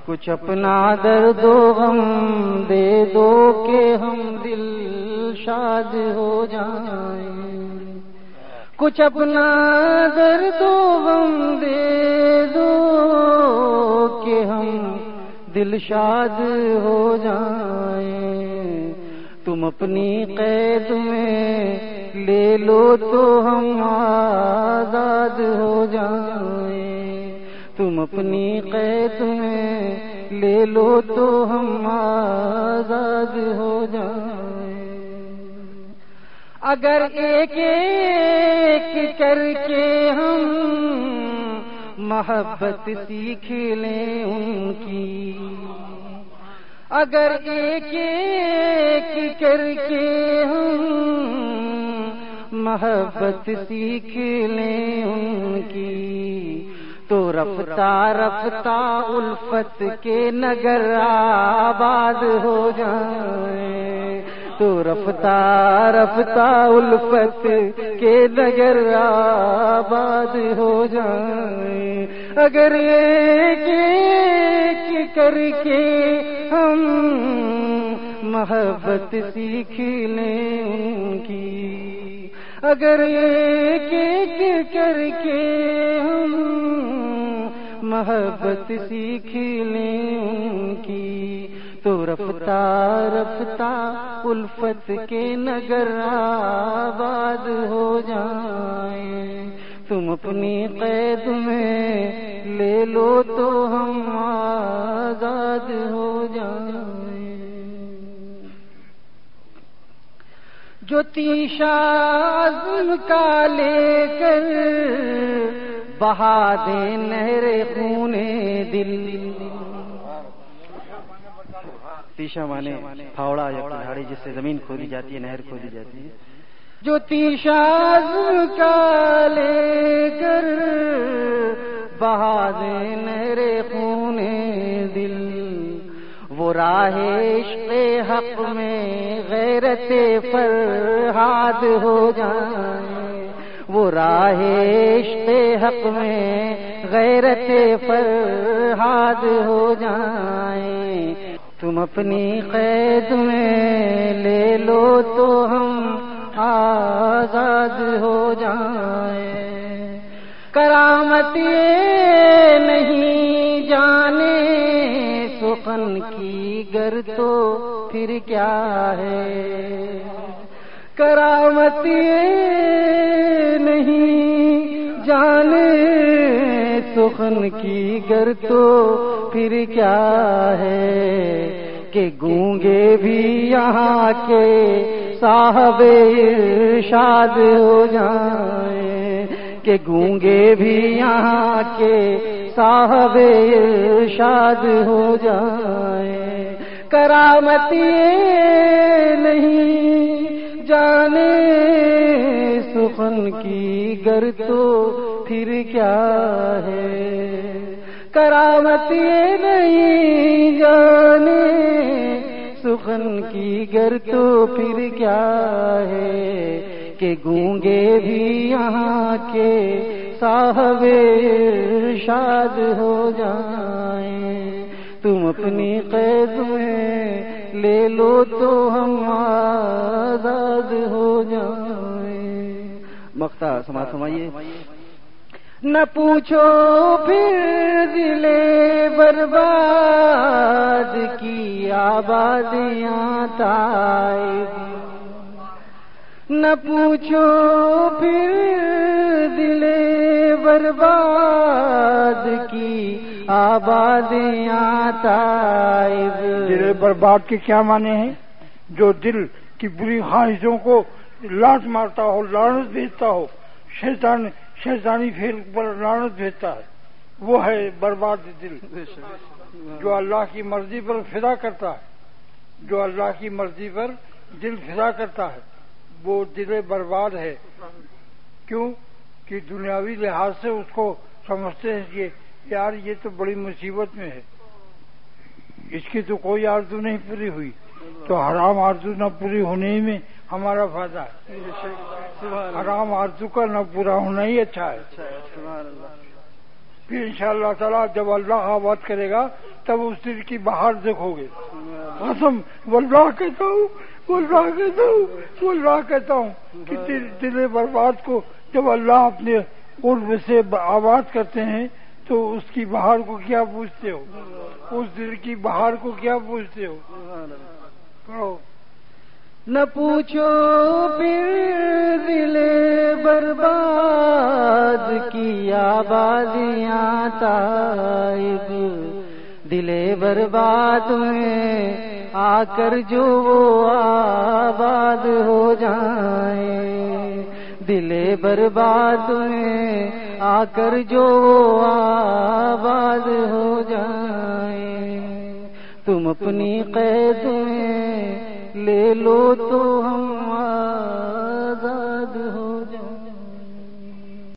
کچھ اپنا درد و غم دے دو کہ ہم دل شاد ہو جائیں، کچھ اپنا درد و غم دے دو کہ ہم دل شاد ہو جائیں، تم اپنی قید میں لے لو تو ہم آزاد ہو جائیں، تم اپنی قید میں لے لو تو ہم آزاد ہو جائیں، اگر ایک ایک کر کے ہم محبت سیکھ لیں ان کی، اگر ایک ایک کر کے ہم محبت سیکھ لیں ان کی، تو رفتہ رفتہ الفت کے نگر آباد ہو جائیں، تو رفتہ رفتہ الفت کے نگر آباد ہو جائیں، اگر ایک ایک کر کے ہم محبت سیکھ لیں ان کی، اگر ایک ایک کر کے ہم محبت سیکھ لیں ان کی، تو رفتہ رفتہ الفت کے نگر آباد ہو جائیں، تم اپنی قید میں لے لو تو ہم آزاد ہو جائیں، جو تیشا عزم کا لے کر بہا دے نہر خون دل، تیشا مانے پھاوڑا یا کلاڑی جس سے زمین کھودی جاتی ہے، نہر کھودی جاتی ہے، جو تیشا عزم کا لے کر بہا دے نہر خون دل، وہ راہ عشق حق میں غیرت فرہاد ہو جائیں، وہ راہ عشق حق میں غیرت فرہاد ہو جائیں، تم اپنی قید میں لے لو تو ہم آزاد ہو جائیں، کرامت یہ نہیں جانے سخن کی گر تو پھر کیا ہے، کرامت یہ نہیں جانے سخن کی گر تو پھر کیا ہے، کہ گونگے بھی یہاں کے صاحب ارشاد ہو جائیں، کہ گونگے بھی یہاں کے صاحب ارشاد ہو جائیں، کرامت یہ نہیں جانے سخن کی گر تو پھر کیا ہے، کرامت یہ نہیں جانے سخن کی گر تو پھر کیا ہے، کہ گونگے بھی یہاں کے صاحب ارشاد ہو جائیں، تم اپنی قید میں لے لو تو ہم آزاد ہو جائیں، مقطع سماعت فرمائیے، نہ پوچھو پھر دل برباد کی آبادیاں طائب، نہ پوچھو پھر دل برباد کی آبادیاں طائب، دل برباد کے کیا معنی ہیں؟ جو دل کی بری خواہشوں کو لات مارتا ہو، لعنت بھیجتا ہو، شیطانی پھیل پر لعنت بھیجتا ہے، وہ ہے برباد دل۔ جو اللہ کی مرضی پر فدا کرتا ہے، جو اللہ کی مرضی پر دل فدا کرتا ہے، وہ دل برباد ہے۔ کیوں کہ دنیاوی لحاظ سے اس کو سمجھتے ہیں کہ یار یہ تو بڑی مصیبت میں ہے، اس کی تو کوئی آرزو نہیں پوری ہوئی، تو حرام آرزو نہ پوری ہونے میں ہمارا فائدہ ہے، حرام آرزو کا نہ پورا ہونا ہی اچھا ہے۔ پھر انشاءاللہ تعالی جب اللہ آباد کرے گا تب اس دل کی بہار دیکھو گے. قسم واللہ کہتا ہوں، واللہ کہتا ہوں، واللہ کہتا ہوں کہ دل برباد کو جب اللہ اپنے قرب سے آباد کرتے ہیں تو اس کی بہار کو کیا پوچھتے ہو؟ اس دل کی بہار کو کیا پوچھتے ہو؟ پڑھو. نہ پوچھو پھر دل برباد کی آبادیاں تائب، دل برباد میں آ کر جو وہ آباد ہو جائیں، دل برباد میں آ کر جو وہ آباد ہو جائیں. تم اپنی قید میں لے لو تو ہم آزاد ہو